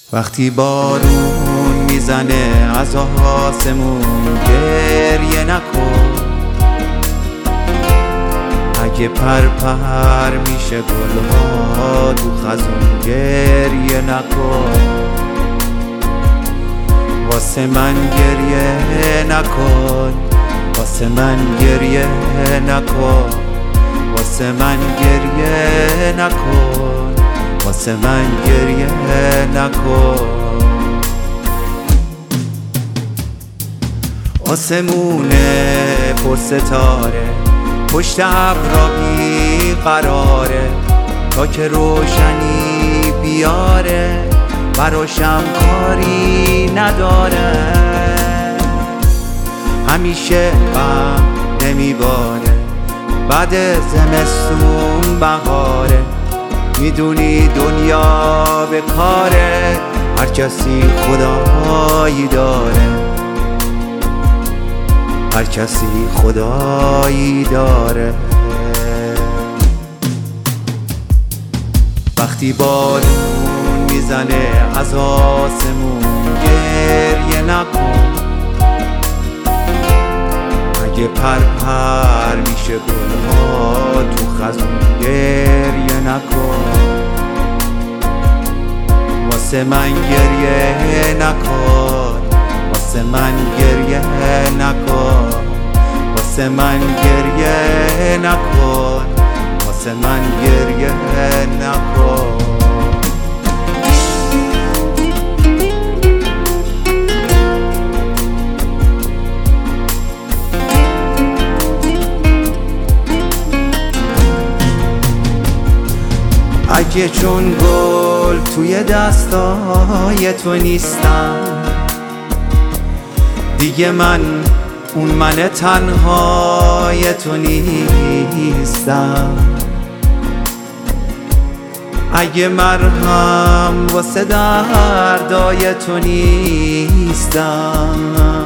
وقتی بارون میزنه از آسمون گریه نکن، اگه پر میشه گلها تو خزون گریه نکن. واسه من گریه نکن، واسه من گریه نکن، واسه من گریه نکن، واسه من گریه نکن. آسمونه پر ستاره، پشت ابرا بی قراره، تا که روشنی بیاره براشم کاری نداره. همیشه غم نمیباره، بعد زمستون بهاره. میدونی دنیا به کاره، هر کسی خدایی داره، هر کسی خدایی داره. وقتی بارون میزنه از آسمون گریه نکن، اگه پر میشه گلها تو خزون گریه نکن. واسه من گریه نکن، واسه من گریه نکن، واسه من گریه نکن، واسه من گریه نکن. اگه چون گل توی دستای تو نیستم، دیگه من اون من تنهای تو نیستم. اگه مرهم واسه دردای تو نیستم،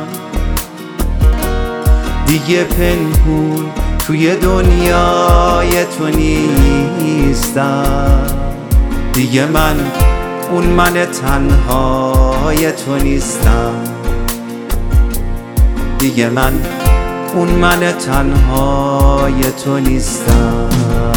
دیگه پنهون توی دنیای تو نیستم. دیگه من اون من تنهای تو نیستم، دیگه من اون من تنهای تو نیستم.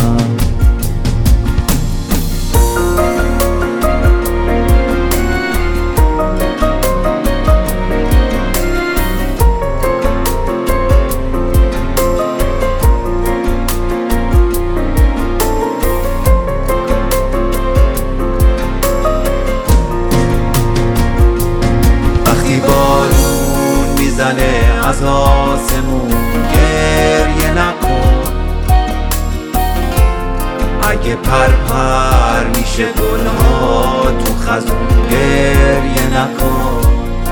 از آسمون گریه نکن، اگه پر میشه گلها تو خزون گریه نکن.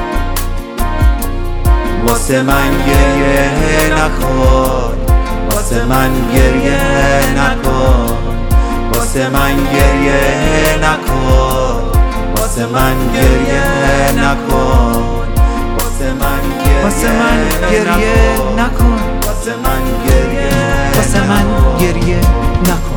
واسه من گریه نکن، واسه من گریه نکن، واسه من گریه نکن، واسه من گریه نکن، واسه من گریه نکن، واسه من گریه نکن، واسه من گریه نکن.